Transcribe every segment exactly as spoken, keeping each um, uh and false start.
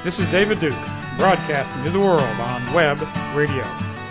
This is David Duke, broadcasting to the world on web radio.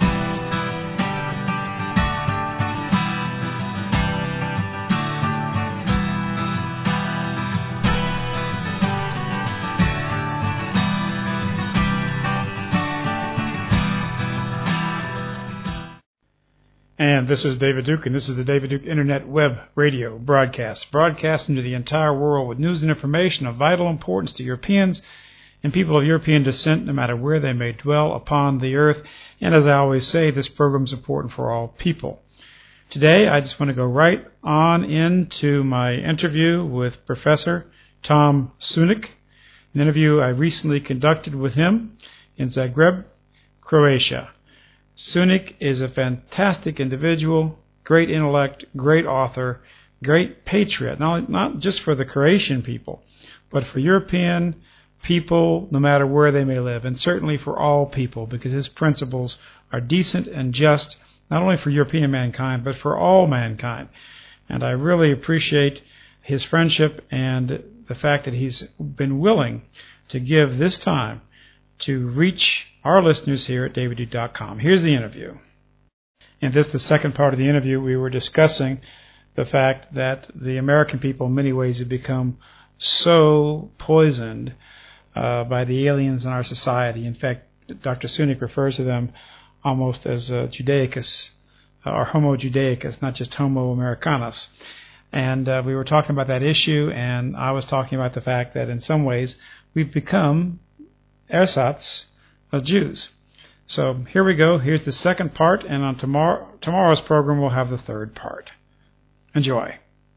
And this is David Duke, and this is the David Duke Internet Web Radio broadcast, broadcasting to the entire world with news and information of vital importance to Europeans and people of European descent, no matter where they may dwell upon the earth. And as I always say, this program is important for all people. Today, I just want to go right on into my interview with Professor Tom Sunic, an interview I recently conducted with him in Zagreb, Croatia. Sunic is a fantastic individual, great intellect, great author, great patriot, not, not just for the Croatian people, but for European people, no matter where they may live, and certainly for all people, because his principles are decent and just, not only for European mankind, but for all mankind. And I really appreciate his friendship and the fact that he's been willing to give this time to reach our listeners here at david duke dot com. Here's the interview. In this, the second part of the interview, we were discussing the fact that the American people in many ways have become so poisoned uh, by the aliens in our society. In fact, Doctor Sunic refers to them almost as uh, Judaicus, uh, or Homo Judaicus, not just Homo Americanus. And uh, we were talking about that issue, and I was talking about the fact that in some ways we've become ersatz of Jews. So here we go. Here's the second part, and on tomorrow tomorrow's program we'll have the third part. Enjoy.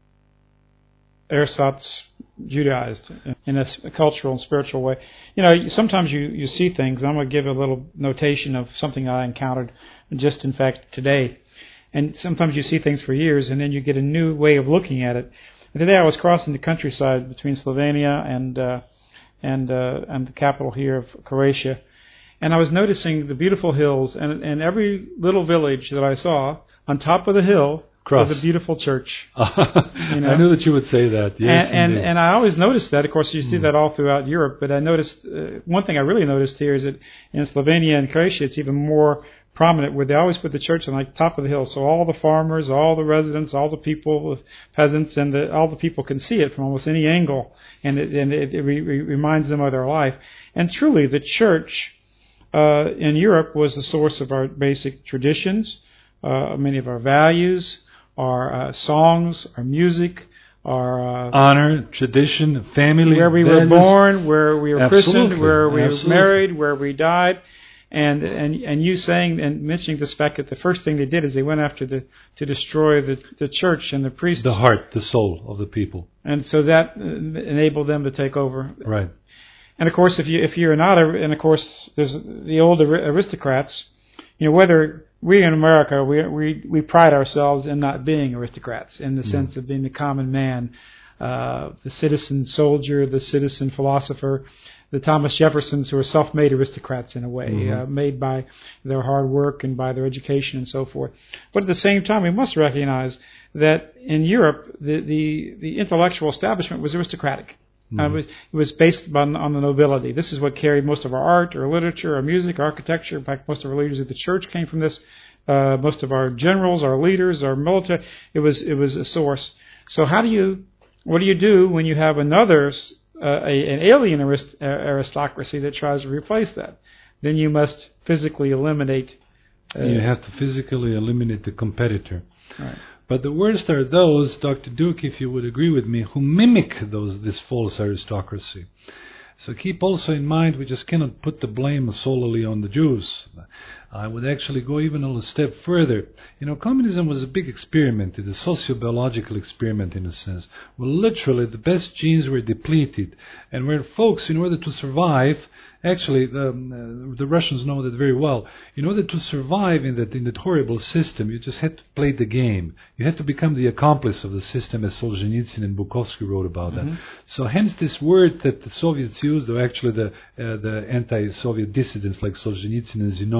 Ersatz, Judaized in a cultural and spiritual way. You know, sometimes you, you see things. I'm going to give a little notation of something I encountered just, in fact, today. And sometimes you see things for years, and then you get a new way of looking at it. And today I was crossing the countryside between Slovenia and uh, and uh, and the capital here of Croatia, and I was noticing the beautiful hills, and, and every little village that I saw, on top of the hill Cross. was a beautiful church. You know? I knew that you would say that. Yes, and, and and I always noticed that. Of course, you see mm. that all throughout Europe, but I noticed, uh, one thing I really noticed here is that in Slovenia and Croatia, it's even more prominent, where they always put the church on like top of the hill, so all the farmers, all the residents, all the people, the peasants, and the, all the people can see it from almost any angle, and it, and it, it re- reminds them of their life. And truly, the church uh, in Europe was the source of our basic traditions, uh, many of our values, our uh, songs, our music, our uh, honor, tradition, family, where we values. were born, where we were Absolutely. christened, where we Absolutely. were married, where we died. And and and you saying and mentioning this fact that the first thing they did is they went after the to destroy the, the church and the priests. The heart, the soul of the people. And so that enabled them to take over. Right. And of course, if you if you're not, and of course, there's the old aristocrats. You know, whether we in America we we we pride ourselves in not being aristocrats, in the mm. sense of being the common man, uh, the citizen soldier, the citizen philosopher. The Thomas Jeffersons, who are self-made aristocrats in a way, mm-hmm. uh, made by their hard work and by their education and so forth. But at the same time, we must recognize that in Europe, the the, the intellectual establishment was aristocratic. Mm-hmm. Uh, it, was, it was based on, on the nobility. This is what carried most of our art, our literature, our music, architecture. In fact, most of our leaders of the church came from this. Uh, most of our generals, our leaders, our military, it was it was a source. So how do you, what do you do when you have another Uh, a, an alien arist- aristocracy that tries to replace that? Then you must physically eliminate. Uh, you have to physically eliminate the competitor. Right. But the worst are those, Doctor Duke, if you would agree with me, who mimic those this false aristocracy. So keep also in mind, we just cannot put the blame solely on the Jews. I would actually go even a little step further. You know, communism was a big experiment, a socio-biological experiment in a sense, where literally the best genes were depleted, and where folks, in order to survive, actually, the, uh, the Russians know that very well. In order to survive in that in that horrible system, you just had to play the game. You had to become the accomplice of the system, as Solzhenitsyn and Bukovsky wrote about mm-hmm. that. So hence this word that the Soviets used, or actually the uh, the anti-Soviet dissidents like Solzhenitsyn and Zinoviev,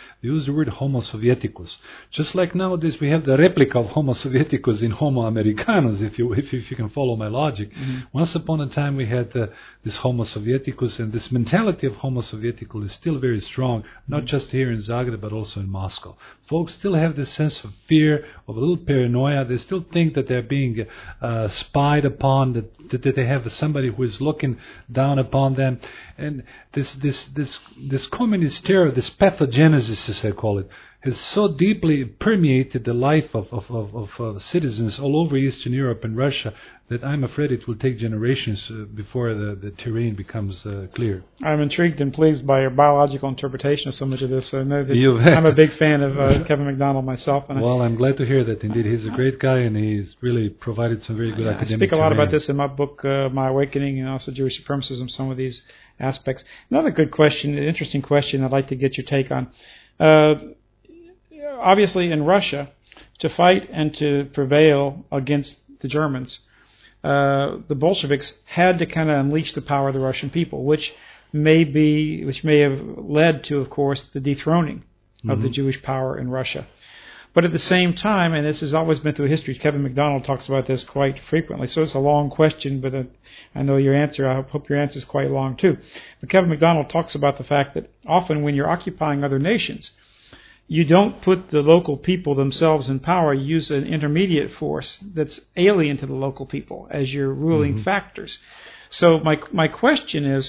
They use the word Homo Sovieticus. Just like nowadays we have the replica of Homo Sovieticus in Homo Americanus, if you if, if you can follow my logic. Mm-hmm. Once upon a time we had uh, this Homo Sovieticus, and this mentality of Homo Sovieticus is still very strong, not mm-hmm. just here in Zagreb, but also in Moscow. Folks still have this sense of fear, of a little paranoia. They still think that they're being uh, spied upon, that, that they have somebody who is looking down upon them. And this this this this communist terror, this pathogenesis, as I call it, has so deeply permeated the life of of, of, of uh, citizens all over Eastern Europe and Russia that I'm afraid it will take generations uh, before the, the terrain becomes uh, clear. I'm intrigued and pleased by your biological interpretation of so much of this. I know that I'm a big fan of uh, Kevin MacDonald myself. And well, I'm glad to hear that. Indeed, he's a great guy, and he's really provided some very good I, academic I speak a lot terrain. about this in my book, uh, My Awakening, and also Jewish Supremacism, some of these aspects. Another good question, an interesting question I'd like to get your take on. Uh, obviously, in Russia, to fight and to prevail against the Germans, Uh, the Bolsheviks had to kind of unleash the power of the Russian people, which may be, which may have led to, of course, the dethroning mm-hmm. of the Jewish power in Russia. But at the same time, and this has always been through history, Kevin MacDonald talks about this quite frequently, so it's a long question, but uh, I know your answer, I hope your answer is quite long too. But Kevin MacDonald talks about the fact that often when you're occupying other nations, you don't put the local people themselves in power. You use an intermediate force that's alien to the local people as your ruling mm-hmm. factors. So my my question is,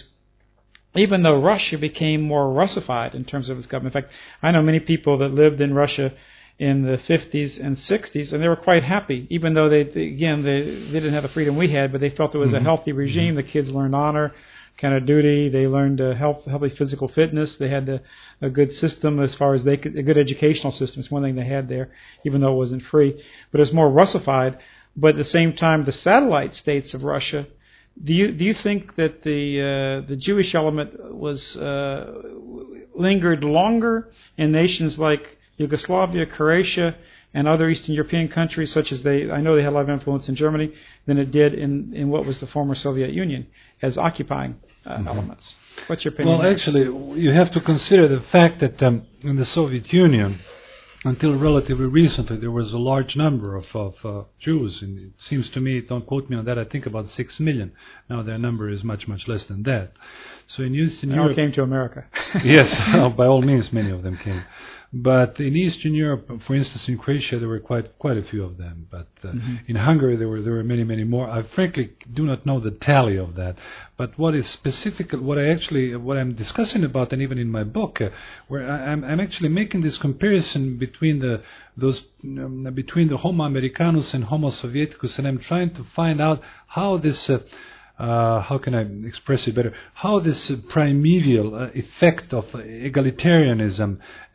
even though Russia became more Russified in terms of its government, in fact, I know many people that lived in Russia in the fifties and sixties, and they were quite happy, even though they, they again, they, they didn't have the freedom we had, but they felt it was mm-hmm. a healthy regime. The kids learned honor, kind of duty. They learned uh, health, healthy physical fitness. They had a, a good system as far as they could, a good educational system. It's one thing they had there, even though it wasn't free. But it was more Russified. But at the same time, the satellite states of Russia, do you do you think that the uh, the Jewish element was uh, lingered longer in nations like Yugoslavia, Croatia, and other Eastern European countries, such as they, I know they had a lot of influence in Germany, than it did in, in what was the former Soviet Union as occupying uh, mm-hmm. elements? What's your opinion? Well, actually, you have to consider the fact that um, in the Soviet Union, until relatively recently, there was a large number of, of uh, Jews. And it seems to me, don't quote me on that, I think about six million. Now their number is much, much less than that. So in Eastern they Europe... all came to America. Yes, by all means, many of them came. But in Eastern Europe, for instance, in Croatia, there were quite quite a few of them. But uh, mm-hmm. in Hungary, there were there were many, many more. I frankly do not know the tally of that. But what is specific, what I actually, what I'm discussing about, and even in my book, uh, where I, I'm, I'm actually making this comparison between the those um, between the Homo Americanus and Homo Sovieticus, and I'm trying to find out how this. Uh, Uh, how can I express it better? How this uh, primeval uh, effect of uh, egalitarianism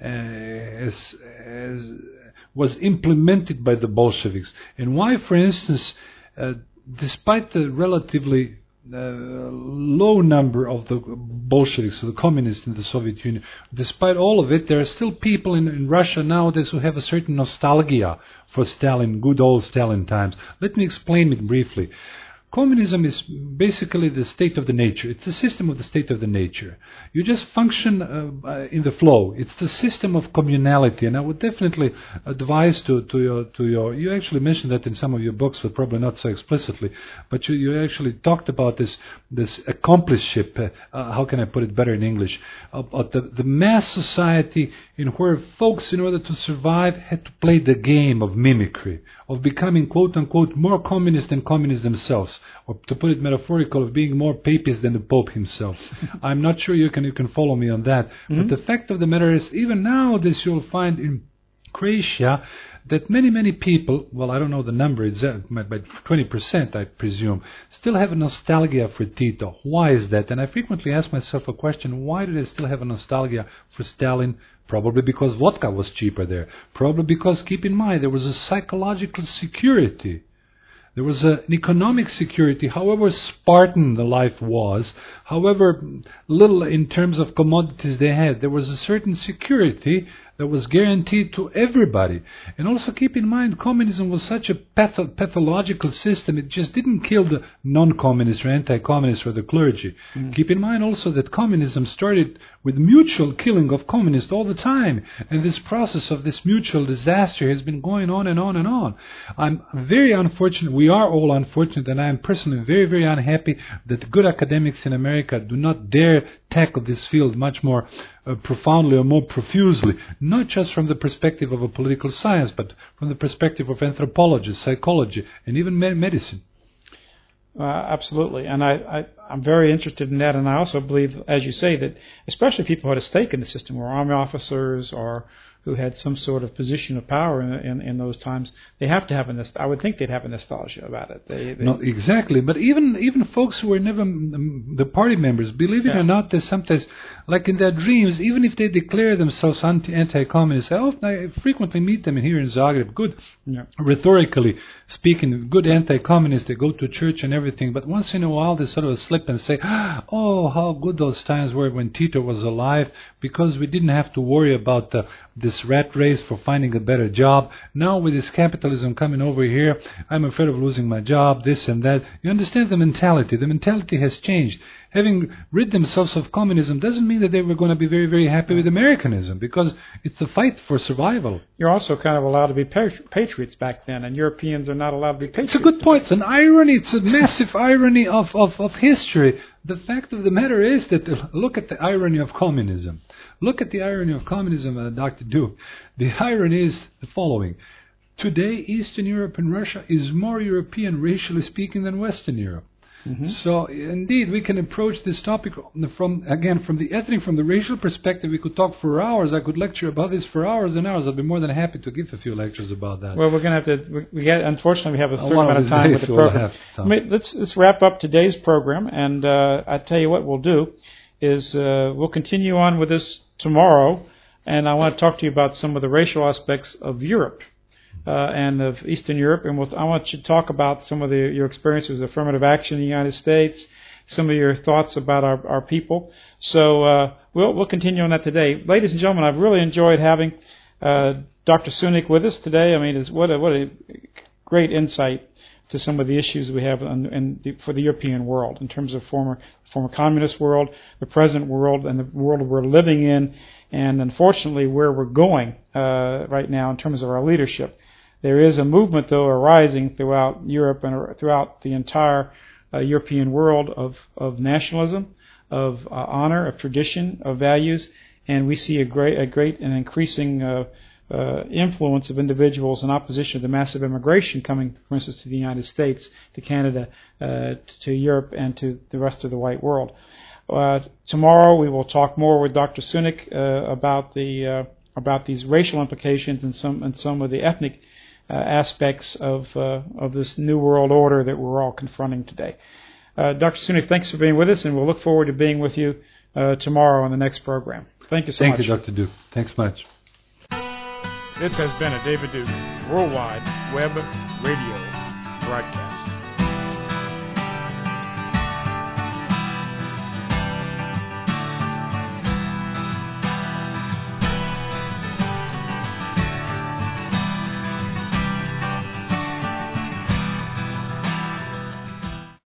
uh, is, is, was implemented by the Bolsheviks, and why, for instance, uh, despite the relatively uh, low number of the Bolsheviks, so the communists in the Soviet Union, despite all of it, there are still people in, in Russia nowadays who have a certain nostalgia for Stalin, good old Stalin times. Let me explain it briefly. Communism is basically the state of the nature. It's the system of the state of the nature. You just function uh, in the flow. It's the system of communality, and I would definitely advise to, to your to your. You actually mentioned that in some of your books, but probably not so explicitly. But you, you actually talked about this this accomplishship. Uh, how can I put it better in English? About the the mass society in where folks, in order to survive, had to play the game of mimicry, of becoming quote unquote more communist than communists themselves. Or to put it metaphorical, of being more papist than the Pope himself. I'm not sure you can you can follow me on that. Mm-hmm. But the fact of the matter is, even nowadays you'll find in Croatia that many, many people, well, I don't know the number, it's by twenty percent, I presume, still have a nostalgia for Tito. Why is that? And I frequently ask myself a question, why do they still have a nostalgia for Stalin? Probably because vodka was cheaper there. Probably because, keep in mind, there was a psychological security. There was a, an economic security, however Spartan the life was, however little in terms of commodities they had. There was a certain security that was guaranteed to everybody. And also keep in mind, communism was such a patho- pathological system, it just didn't kill the non-communists or anti-communists or the clergy. Mm. Keep in mind also that communism started with mutual killing of communists all the time. And this process of this mutual disaster has been going on and on and on. I'm very unfortunate, we are all unfortunate, and I am personally very, very unhappy that good academics in America do not dare tackle this field much more uh, profoundly or more profusely, not just from the perspective of a political science, but from the perspective of anthropology, psychology, and even me- medicine. Uh, absolutely, and I, I, I'm very interested in that, and I also believe, as you say, that especially people who had a stake in the system, or army officers, or who had some sort of position of power in, in, in those times, they have to have a nost- I would think they'd have a nostalgia about it. They, they no, exactly. But even even folks who were never um, the party members, believe it yeah. or not, they sometimes, like in their dreams, even if they declare themselves anti- anti-communist, I, often, I frequently meet them here in Zagreb, good, yeah. rhetorically speaking, good anti-communists, they go to church and everything, but once in a while they sort of slip and say, oh, how good those times were when Tito was alive, because we didn't have to worry about the this rat race for finding a better job. Now with this capitalism coming over here, I'm afraid of losing my job, this and that. You understand the mentality. The mentality has changed. Having rid themselves of communism doesn't mean that they were going to be very, very happy with Americanism, because it's a fight for survival. You're also kind of allowed to be patriots back then, and Europeans are not allowed to be patriots. It's a good point. It's an irony. It's a massive irony of, of, of history. The fact of the matter is that, uh, look at the irony of communism. Look at the irony of communism, uh, Doctor Duke. The irony is the following. Today, Eastern Europe and Russia is more European, racially speaking, than Western Europe. Mm-hmm. So, indeed, we can approach this topic from, again, from the ethnic, from the racial perspective. We could talk for hours. I could lecture about this for hours and hours. I'd be more than happy to give a few lectures about that. Well, we're going to have to, we, we get, unfortunately, we have a certain amount of time with the program. I mean, let's, let's wrap up today's program, and uh, I tell you what we'll do is uh, we'll continue on with this tomorrow, and I want to talk to you about some of the racial aspects of Europe. Uh, and of Eastern Europe, and we'll, I want you to talk about some of the, your experiences with affirmative action in the United States, some of your thoughts about our, our people. So uh, we'll we'll continue on that today, ladies and gentlemen. I've really enjoyed having uh, Doctor Sunik with us today. I mean, it's what a what a great insight to some of the issues we have in, in the, for the European world in terms of former former communist world, the present world, and the world we're living in, and unfortunately where we're going uh, right now in terms of our leadership. There is a movement, though, arising throughout Europe and throughout the entire uh, European world of, of nationalism, of uh, honor, of tradition, of values, and we see a great, a great and increasing uh, uh, influence of individuals in opposition to the massive immigration coming, for instance, to the United States, to Canada, uh, to Europe, and to the rest of the white world. Uh, tomorrow we will talk more with Doctor Sunik uh, about the uh, about these racial implications and some and some of the ethnic Uh, aspects of uh, of this new world order that we're all confronting today. Uh, Doctor Sunik, thanks for being with us, and we'll look forward to being with you uh, tomorrow on the next program. Thank you so Thank much. Thank you, Doctor Duke. Thanks much. This has been a David Duke Worldwide Web Radio broadcast.